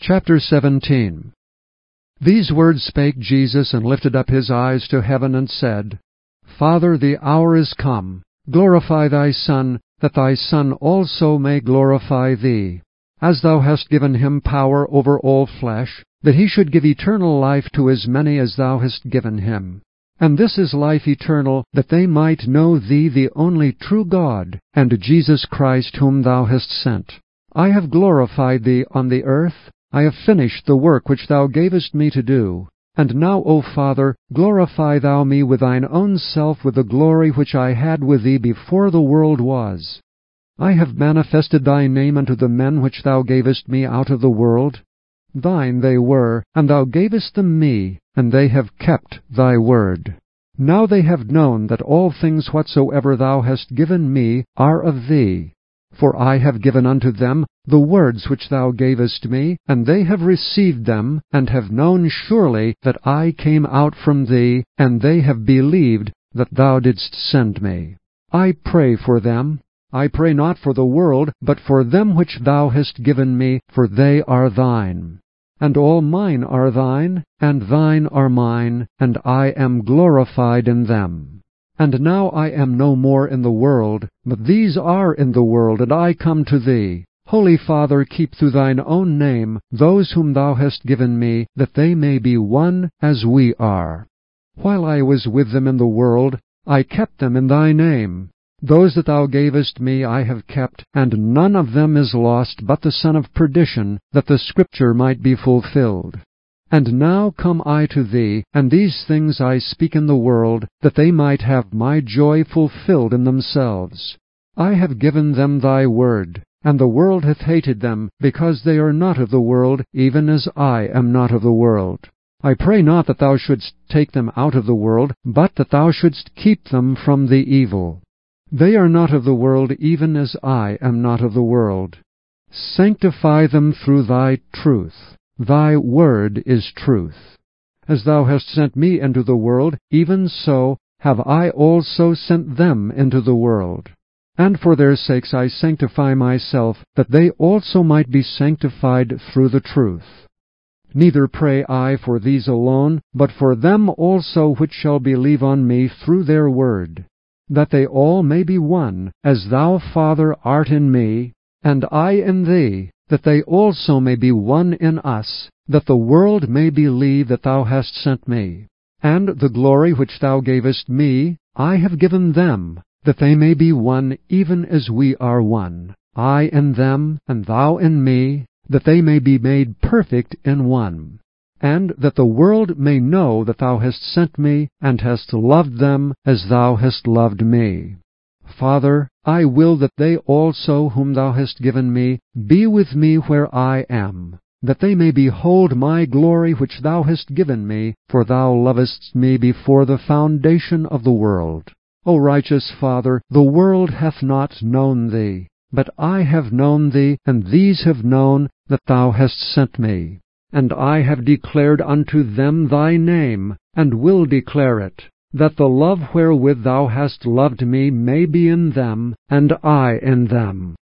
Chapter 17. These words spake Jesus, and lifted up his eyes to heaven, and said, Father, the hour is come. Glorify thy Son, that thy Son also may glorify thee, as thou hast given him power over all flesh, that he should give eternal life to as many as thou hast given him. And this is life eternal, that they might know thee, the only true God, and Jesus Christ, whom thou hast sent. I have glorified thee on the earth. I have finished the work which thou gavest me to do. And now, O Father, glorify thou me with thine own self with the glory which I had with thee before the world was. I have manifested thy name unto the men which thou gavest me out of the world. Thine they were, and thou gavest them me, and they have kept thy word. Now they have known that all things whatsoever thou hast given me are of thee. For I have given unto them the words which thou gavest me, and they have received them, and have known surely that I came out from thee, and they have believed that thou didst send me. I pray for them. I pray not for the world, but for them which thou hast given me, for they are thine. And all mine are thine, and thine are mine, and I am glorified in them. And now I am no more in the world, but these are in the world, and I come to thee. Holy Father, keep through thine own name those whom thou hast given me, that they may be one as we are. While I was with them in the world, I kept them in thy name. Those that thou gavest me I have kept, and none of them is lost but the son of perdition, that the Scripture might be fulfilled. And now come I to thee, and these things I speak in the world, that they might have my joy fulfilled in themselves. I have given them thy word, and the world hath hated them, because they are not of the world, even as I am not of the world. I pray not that thou shouldst take them out of the world, but that thou shouldst keep them from the evil. They are not of the world, even as I am not of the world. Sanctify them through thy truth. Thy word is truth. As thou hast sent me into the world, even so have I also sent them into the world. And for their sakes I sanctify myself, that they also might be sanctified through the truth. Neither pray I for these alone, but for them also which shall believe on me through their word, that they all may be one, as thou, Father, art in me, and I in thee, that they also may be one in us, that the world may believe that thou hast sent me. And the glory which thou gavest me I have given them, that they may be one even as we are one, I in them, and thou in me, that they may be made perfect in one. And that the world may know that thou hast sent me, and hast loved them as thou hast loved me. Father, I will that they also whom thou hast given me be with me where I am, that they may behold my glory which thou hast given me, for thou lovest me before the foundation of the world. O righteous Father, the world hath not known thee, but I have known thee, and these have known that thou hast sent me. And I have declared unto them thy name, and will declare it, that the love wherewith thou hast loved me may be in them, and I in them.